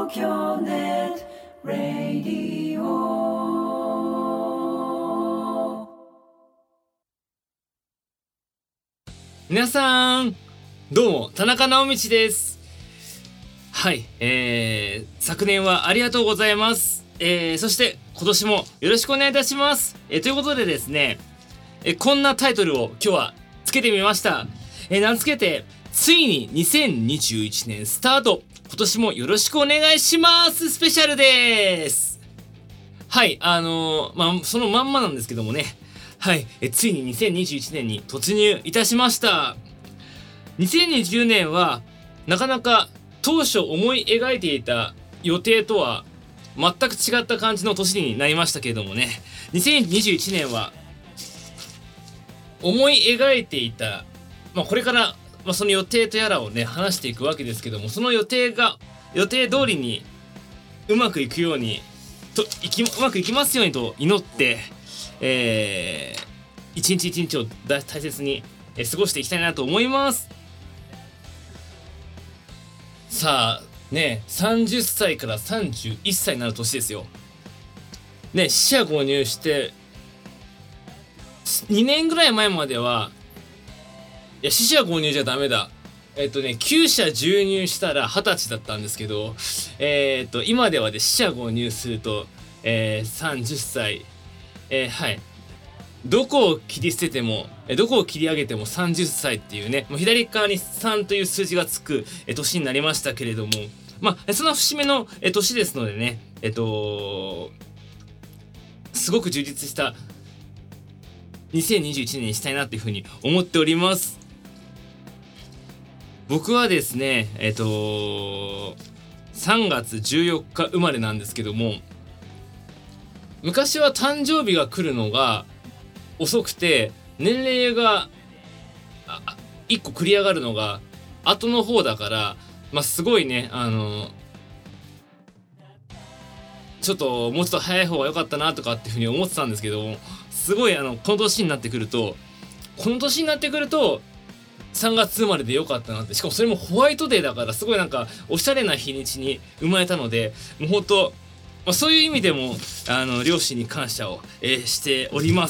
東京ネットラディオ。 皆さんどうも田中直道です。はい、昨年はありがとうございます。そして今年もよろしくお願いいたします。ということでですね、こんなタイトルを今日はつけてみました。名付けてついに2021年スタート、今年もよろしくお願いしますスペシャルです。はい、そのまんまなんですけどもね、はい、ついに2021年に突入いたしました。2020年はなかなか当初思い描いていた予定とは全く違った感じの年になりましたけれどもね、2021年は思い描いていた、これから、その予定とやらをね話していくわけですけども、その予定通りにうまくいくようにうまくいきますようにと祈って、一日一日を大切に過ごしていきたいなと思います。さあね、30歳から31歳になる年ですよね。四捨五入して2年ぐらい前までは、いや四捨五入じゃダメだ、9社12入したら20歳だったんですけど、今ではで四捨五入すると、30歳、はい、どこを切り捨ててもどこを切り上げても30歳っていうね、もう左側に3という数字がつく年になりましたけれども、その節目の年ですのでね、すごく充実した2021年にしたいなっていうふうに思っております。僕はですね3月14日生まれなんですけども、昔は誕生日が来るのが遅くて年齢が1個繰り上がるのが後の方だから、すごいねちょっともうちょっと早い方が良かったなとかっていうふうに思ってたんですけども、すごいこの年になってくると3月生まれで良かったなって、しかもそれもホワイトデーだから、すごいなんかおしゃれな日にちに生まれたので、もう本当、そういう意味でも両親に感謝を、しております。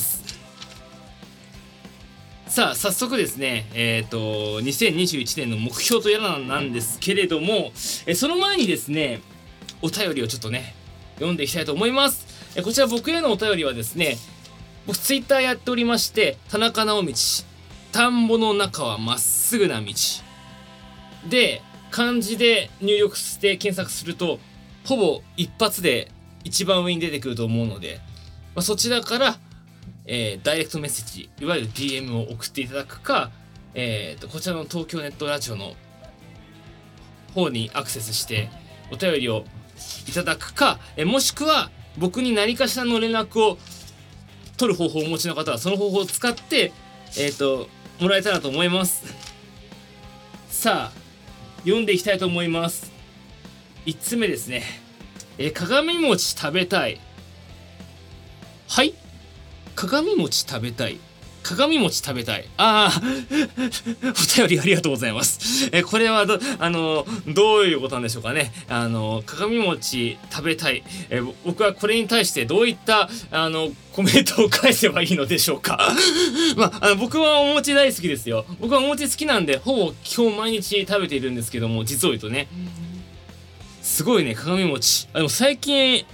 さあ早速ですね、2021年の目標とやらなんですけれども、その前にですねお便りをちょっとね読んでいきたいと思います。こちら僕へのお便りはですね、僕ツイッターやっておりまして、田中直道田んぼの中はまっすぐな道で漢字で入力して検索するとほぼ一発で一番上に出てくると思うので、そちらからダイレクトメッセージ、いわゆる DM を送っていただくか、こちらの東京ネットラジオの方にアクセスしてお便りをいただくか、もしくは僕に何かしらの連絡を取る方法をお持ちの方はその方法を使ってもらえたらと思います。さあ読んでいきたいと思います。5つ目ですね、鏡餅食べたい。はい、鏡餅食べたい。お便りありがとうございます。これはどういうことなんでしょうかね。鏡餅食べたい。僕はこれに対してどういったコメントを返せばいいのでしょうか。僕はお餅大好きですよ。僕はお餅好きなんでほぼ基本毎日食べているんですけども、実を言うとね、すごいね鏡餅。でも最近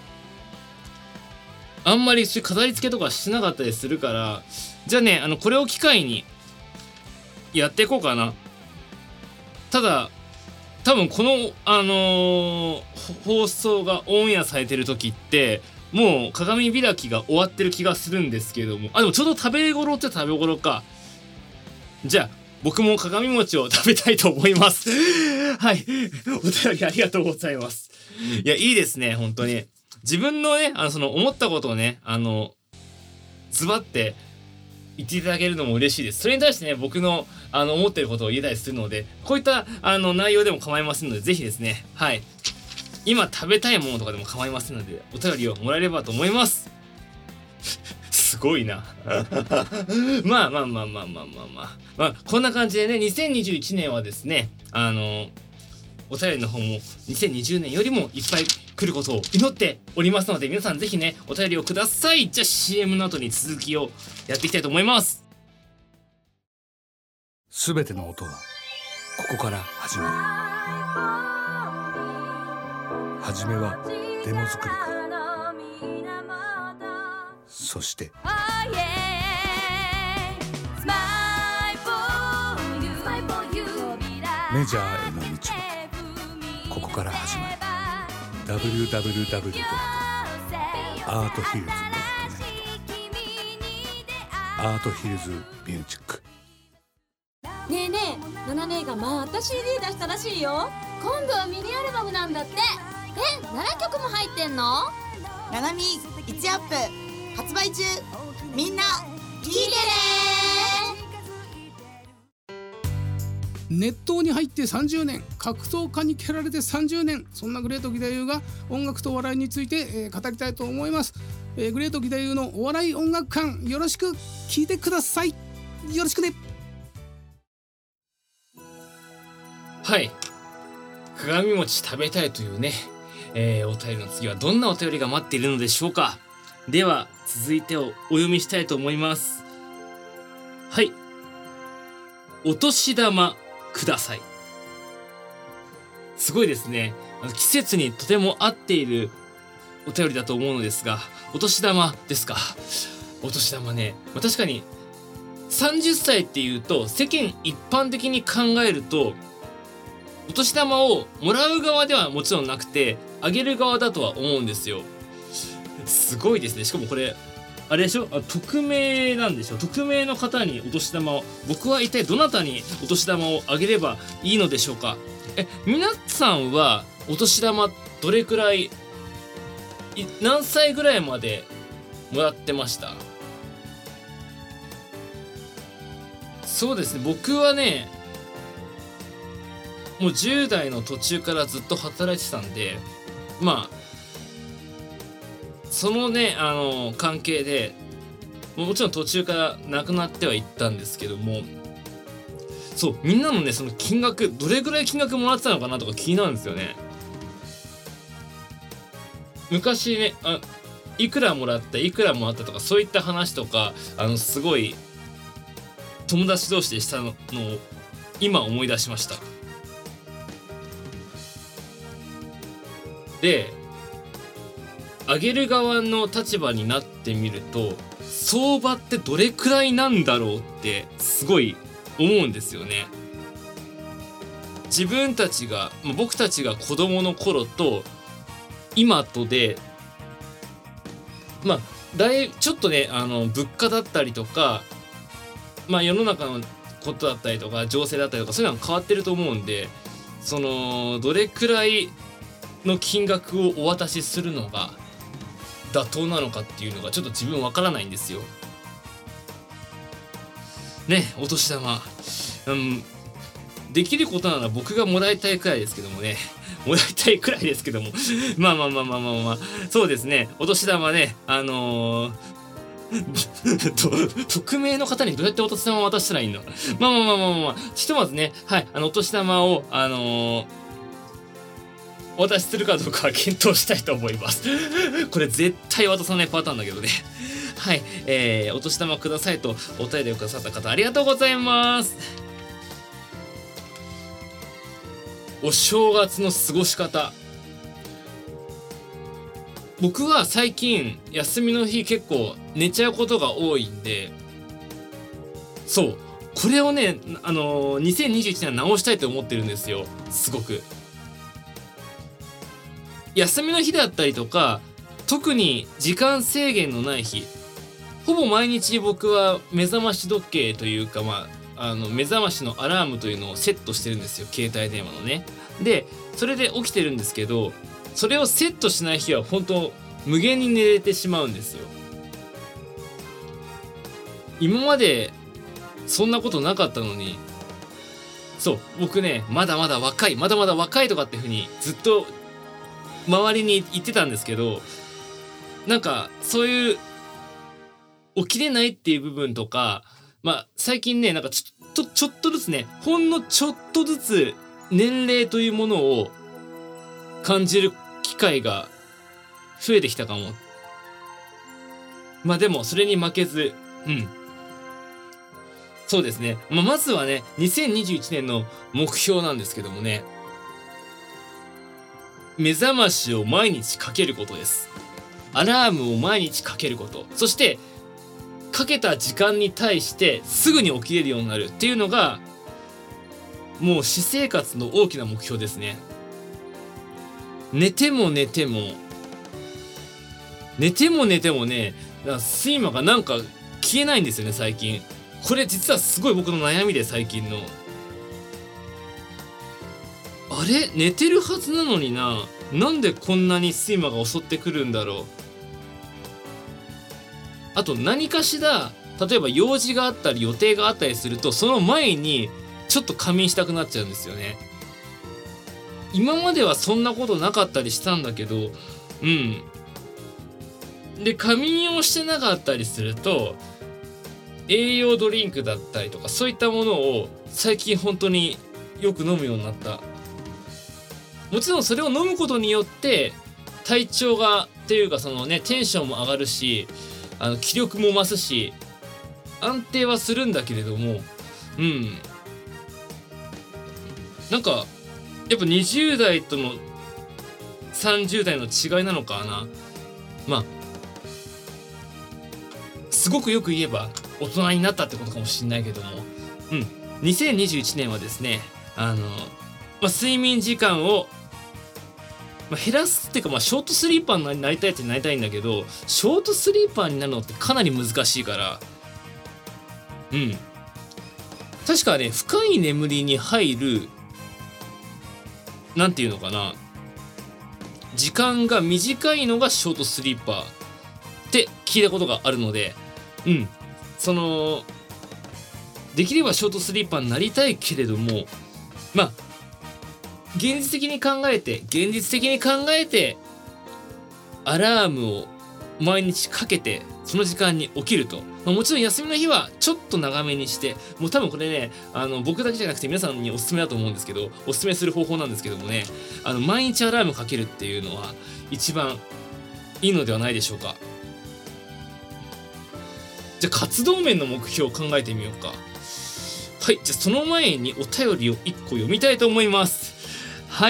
あんまりそういう飾り付けとかしなかったりするから、じゃあねこれを機会にやっていこうかな。ただ多分この放送がオンエアされてる時ってもう鏡開きが終わってる気がするんですけども、でもちょうど食べ頃って食べ頃か。じゃあ僕も鏡餅を食べたいと思います。はい、お便りありがとうございます。いやいいですね、本当に自分のねその思ったことをねズバって言っていただけるのも嬉しいです。それに対してね僕の思ってることを言えたりするので、こういった内容でも構いませんので、ぜひですね、はい今食べたいものとかでも構いませんのでお便りをもらえればと思います。すごいな。まあこんな感じでね、2021年はですねお便りの方も2020年よりもいっぱい来ることを祈っておりますので、皆さんぜひねお便りをください。じゃあ CM の後に続きをやっていきたいと思います。 すべての音はここから始まる。初めはデモ作りから、そしてメジャーへの道はここから始まる。 www.arthhills.net アートヒルズミュージック。 ねえねえ、ナナ姉がまた CD 出したらしいよ。今度はミニアルバムなんだって。7曲も入ってんの？ ナナミ1アップ発売中。みんな聞いてね。 熱湯に入って30年、格闘家に蹴られて30年、そんなグレート義太夫が音楽とお笑いについて、語りたいと思います。グレート義太夫のお笑い音楽館、よろしく聞いてください。よろしくね。 はい、鏡餅食べたいというね、お便りの次はどんなお便りが待っているのでしょうか。では続いてをお読みしたいと思います。はい、お年玉ください。すごいですね。季節にとても合っているお便りだと思うのですが、お年玉ですか。お年玉ね、確かに30歳っていうと世間一般的に考えるとお年玉をもらう側ではもちろんなくてあげる側だとは思うんですよ。すごいですね。しかもこれあれでしょ、匿名なんでしょ。匿名の方にお年玉を、僕は一体どなたにお年玉をあげればいいのでしょうか。皆さんはお年玉どれくらい、何歳ぐらいまでもらってました？そうですね、僕はねもう10代の途中からずっと働いてたんで、まあそのね関係でもちろん途中からなくなってはいったんですけども、そうみんなのねその金額、どれぐらい金額もらってたのかなとか気になるんですよね。昔ねいくらもらったいくらもらったとかそういった話とかすごい友達同士でしたのを今思い出しました。であげる側の立場になってみると相場ってどれくらいなんだろうってすごい思うんですよね。自分たちが僕たちが子供の頃と今とでちょっとね物価だったりとか世の中のことだったりとか情勢だったりとかそういうのが変わってると思うんで、そのどれくらいの金額をお渡しするのが妥当なのかっていうのがちょっと自分わからないんですよね。お年玉、できることなら僕がもらいたいくらいですけどもね、もらいたいくらいですけどもまあそうですね。お年玉ね匿名の方にどうやってお年玉を渡したらいいの？ひとまずね、はい、お年玉をお渡しするかどうかは検討したいと思いますこれ絶対渡さないパターンだけどねはい、お年玉くださいとお便りをくださった方ありがとうございます。お正月の過ごし方、僕は最近休みの日結構寝ちゃうことが多いんで、そうこれをね2021年は直したいと思ってるんですよ。すごく休みの日だったりとか特に時間制限のない日、ほぼ毎日僕は目覚まし時計というか目覚ましのアラームというのをセットしてるんですよ、携帯電話のね。でそれで起きてるんですけど、それをセットしない日は本当無限に寝れてしまうんですよ。今までそんなことなかったのに、そう僕ねまだまだ若いとかってふうにずっと周りに言ってたんですけど、なんかそういう起きれないっていう部分とか最近ねなんかちょっとずつね、ほんのちょっとずつ年齢というものを感じる機会が増えてきたかも。まあでもそれに負けず、そうですね。まずはね、2021年の目標なんですけどもね、目覚ましを毎日かけることです。アラームを毎日かけること。そして、かけた時間に対してすぐに起きれるようになるっていうのが、もう私生活の大きな目標ですね。寝てもね、睡魔がなんか消えないんですよね、最近。これ実はすごい僕の悩みで、最近の。あれ、寝てるはずなのにな。なんでこんなに睡魔が襲ってくるんだろう。あと何かしら、例えば用事があったり予定があったりすると、その前にちょっと仮眠したくなっちゃうんですよね。今まではそんなことなかったりしたんだけど、で、仮眠をしてなかったりすると、栄養ドリンクだったりとか、そういったものを最近本当によく飲むようになった。もちろんそれを飲むことによって体調がっていうか、そのね、テンションも上がるし、気力も増すし、安定はするんだけれども、なんかやっぱ20代との30代の違いなのかな。まあすごくよく言えば大人になったってことかもしれないけども、2021年はですね、睡眠時間を減らすっていうか、ショートスリーパーになりたいってなりたいんだけど、ショートスリーパーになるのってかなり難しいから、確かね、深い眠りに入る、なんていうのかな、時間が短いのがショートスリーパーって聞いたことがあるので、できればショートスリーパーになりたいけれども、現実的に考えてアラームを毎日かけてその時間に起きると、もちろん休みの日はちょっと長めにして、もう多分これね、僕だけじゃなくて皆さんにおすすめだと思うんですけど、おすすめする方法なんですけどもね、毎日アラームかけるっていうのは一番いいのではないでしょうか。じゃあ活動面の目標を考えてみようか。はい、じゃあその前にお便りを1個読みたいと思います。はい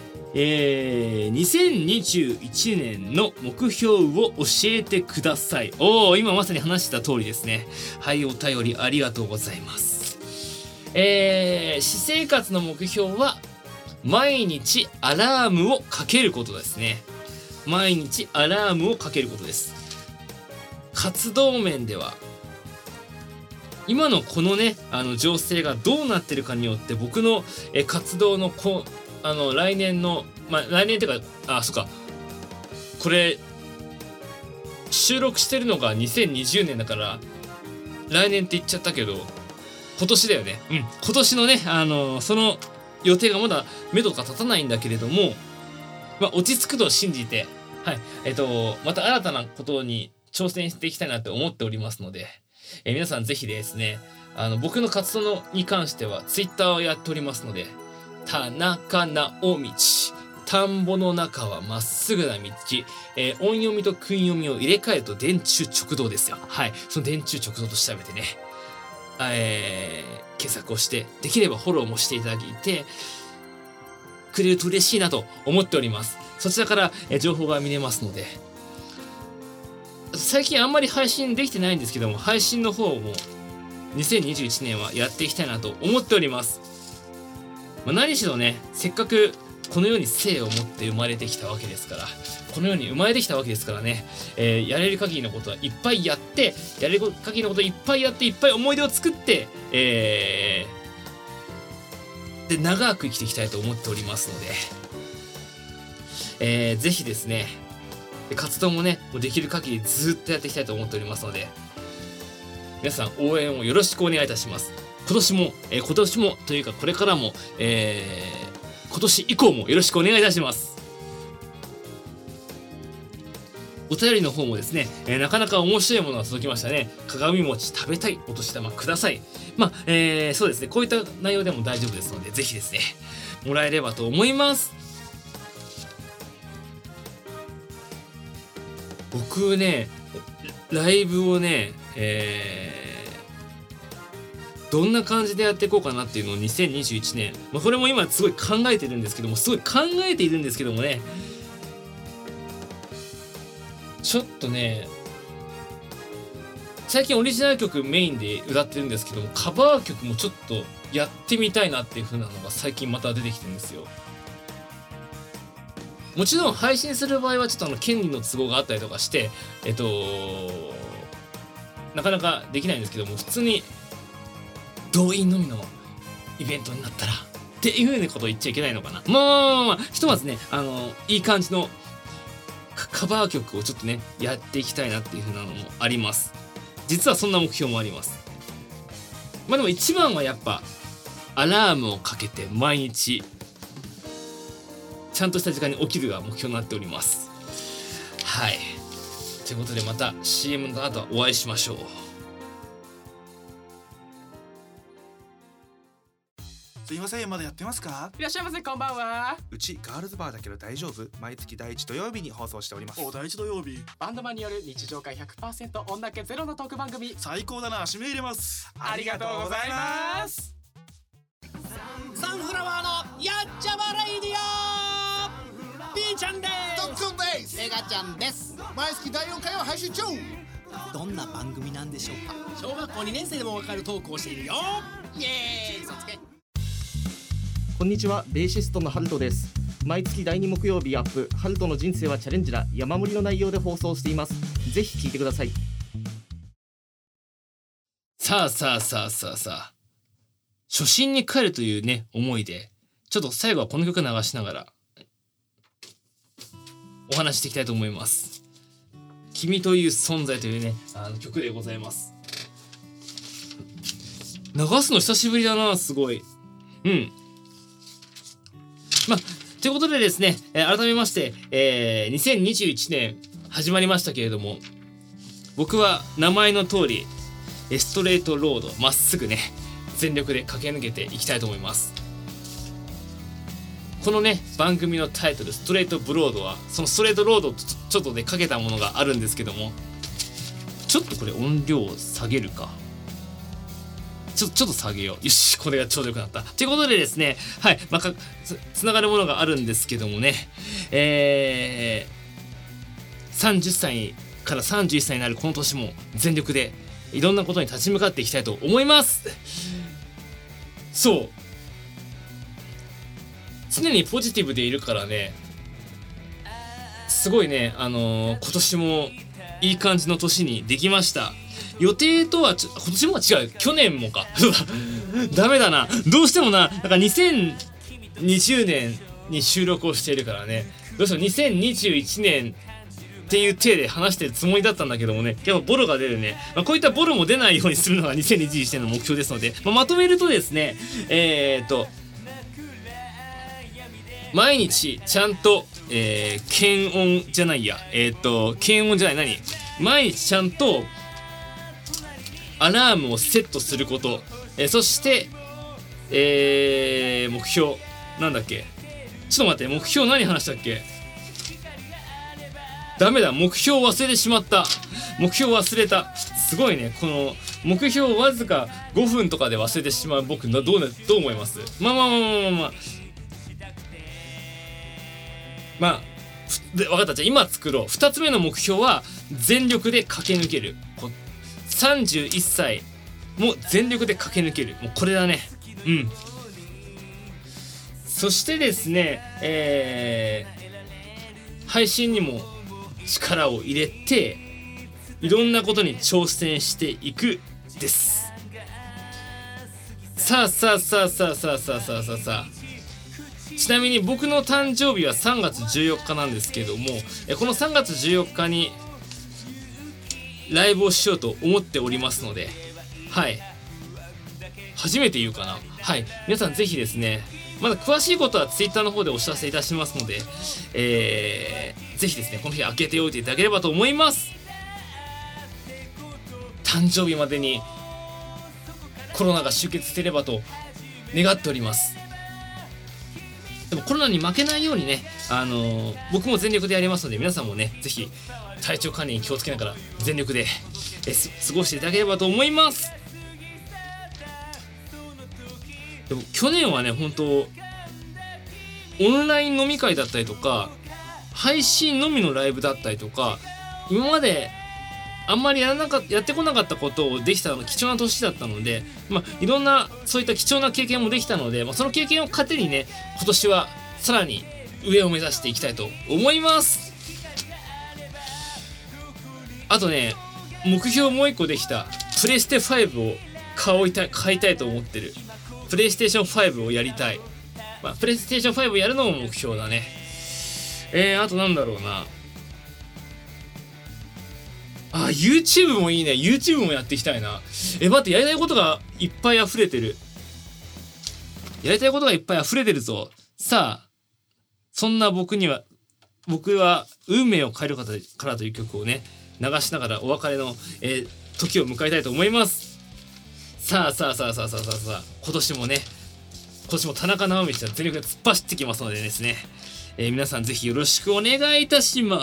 、2021年の目標を教えてください。今まさに話した通りですね。はい、お便りありがとうございます。私生活の目標は毎日アラームをかけることですね。毎日アラームをかけることです。活動面では今のこのね、情勢がどうなってるかによって僕の活動の来年の、来年っていうか、これ収録してるのが2020年だから来年って言っちゃったけど、今年だよね。今年のね、その予定がまだ目処が立たないんだけれども、落ち着くと信じて、はい、また新たなことに挑戦していきたいなって思っておりますので、皆さんぜひですね、僕の活動に関してはツイッターをやっておりますので、田中直道、田んぼの中はまっすぐな道、音読みと訓読みを入れ替えると電柱直道ですよ。はい、その電柱直道と調べてね、検索をして、できればフォローもしていただいてくれると嬉しいなと思っております。そちらから、情報が見れますので、最近あんまり配信できてないんですけども、配信の方も2021年はやっていきたいなと思っております。何しろね、せっかくこの世に生を持って生まれてきたわけですから、この世に生まれてきたわけですからね、やれる限りのことはいっぱいやって、やれる限りのこといっぱいやって、いっぱい思い出を作って、で長く生きていきたいと思っておりますので、ぜひですね、活動もね、もうできる限りずっとやっていきたいと思っておりますので、皆さん応援をよろしくお願いいたします。今年もというかこれからも、今年以降もよろしくお願いいたします。お便りの方もですね、なかなか面白いものが届きましたね。鏡餅食べたい、お年玉ください。そうですね、こういった内容でも大丈夫ですので、ぜひですね、 もらえればと思います。僕ねライブをね、どんな感じでやっていこうかなっていうのを2021年、これも今すごい考えてるんですけどもね、ちょっとね最近オリジナル曲メインで歌ってるんですけども、カバー曲もちょっとやってみたいなっていう風なのが最近また出てきてるんですよ。もちろん配信する場合はちょっと権利の都合があったりとかしてなかなかできないんですけども、普通に動員のみのイベントになったらっていう風なことを言っちゃいけないのかな。まあひとまずねいい感じのカバー曲をちょっとねやっていきたいなっていう風なのもあります。実はそんな目標もあります。でも一番はやっぱアラームをかけて毎日ちゃんとした時間に起きるが目標になっております。はい、ということでまた CM の後はお会いしましょう。 すいません、まだやってますか？ いらっしゃいませ、こんばんは。 うちガールズバーだけど大丈夫？毎月第1土曜日に放送しております。 第1土曜日、バンドマンによる日常会 100% 女気ゼロのトーク番組。 最高だな、締め入れます。 ありがとうございます。サンフラワーのやっちゃまレイディオ、ピーちゃんです。 ドックンです。 メガちゃんです。 毎月第4回を配信中。 どんな番組なんでしょうか？小学校2年生でもわかるトークをしているよ。イエーイ、そつけ。 こんにちは、ベーシストのハルトです。毎月第2木曜日アップ、ハルトの人生はチャレンジだ、山盛りの内容で放送しています。ぜひ聞いてください。 さあ初心に帰るというね思いで、ちょっと最後はこの曲流しながらお話していきたいと思います。君という存在というね曲でございます。流すの久しぶりだな、すごい。ということでですね、改めまして、2021年始まりましたけれども、僕は名前の通りストレートロード、まっすぐね全力で駆け抜けていきたいと思います。このね番組のタイトルストレートブロードはそのストレートロードとちょっとねかけたものがあるんですけども、ちょっとこれ音量を下げるか、ちょっと下げよう。よし、これがちょうどよくなったということでですね、はい、つながるものがあるんですけどもね、30歳から31歳になるこの年も全力でいろんなことに立ち向かっていきたいと思います。そう常にポジティブでいるからね、すごいね今年もいい感じの年にできました。予定とは今年もは違う、去年もかダメだな、どうしてもなんか2020年に収録をしているからね、どうしても2021年っていう体で話してるつもりだったんだけどもね、やっぱボロが出るね。こういったボロも出ないようにするのが2021年の目標ですので、まとめるとですね、毎日ちゃんと、検温じゃないや、検温じゃない、毎日ちゃんとアラームをセットすること、そして、目標なんだっけ、ちょっと待って、目標何話したっけ、ダメだ、目標忘れてしまった、目標忘れた、すごいね、この目標わずか5分とかで忘れてしまう僕どう思います？分かった。じゃあ今作ろう。2つ目の目標は全力で駆け抜ける。31歳も全力で駆け抜ける。もうこれだね。そしてですね、配信にも力を入れていろんなことに挑戦していくです。さあちなみに僕の誕生日は3月14日なんですけども、この3月14日にライブをしようと思っておりますので、はい、初めて言うかな、はい、皆さんぜひですね、まだ詳しいことは Twitter の方でお知らせいたしますので、ぜひですねこの日開けておいていただければと思います。誕生日までにコロナが終結すればと願っております。 でもコロナに負けないようにね、僕も全力でやりますので、皆さんもねぜひ体調管理に気をつけながら全力で過ごしていただければと思います。でも去年はね本当オンライン飲み会だったりとか配信のみのライブだったりとか、今まであんまりやってこなかったことをできた貴重な年だったので、いろんなそういった貴重な経験もできたので、その経験を糧にね今年はさらに上を目指していきたいと思います。あとね目標もう一個できたプレイステ5を買いたいと思ってる。プレイステーション5をやりたい。プレイステーション5をやるのも目標だね。あとなんだろうな。YouTube もいいね。YouTube もやっていきたいな。待って、やりたいことがいっぱい溢れてる。ぞ。さあ、そんな僕は運命を変えるからという曲をね、流しながらお別れの、時を迎えたいと思います。さあ、今年も田中直道は全力で突っ走ってきますのでですね、皆さんぜひよろしくお願いいたします。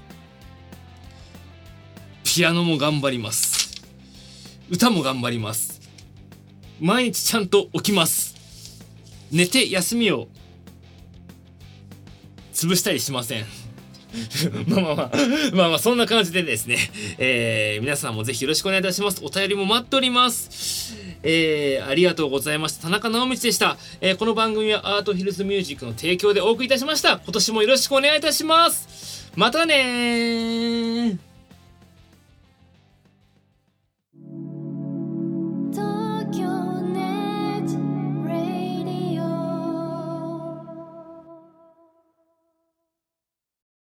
ピアノも頑張ります。歌も頑張ります。毎日ちゃんと起きます。寝て休みを潰したりしません。まあそんな感じでですね、皆さんもぜひよろしくお願いいたします。お便りも待っております。ありがとうございました。田中直道でした。この番組はアートヒルズミュージックの提供でお送りいたしました。今年もよろしくお願いいたします。またねー。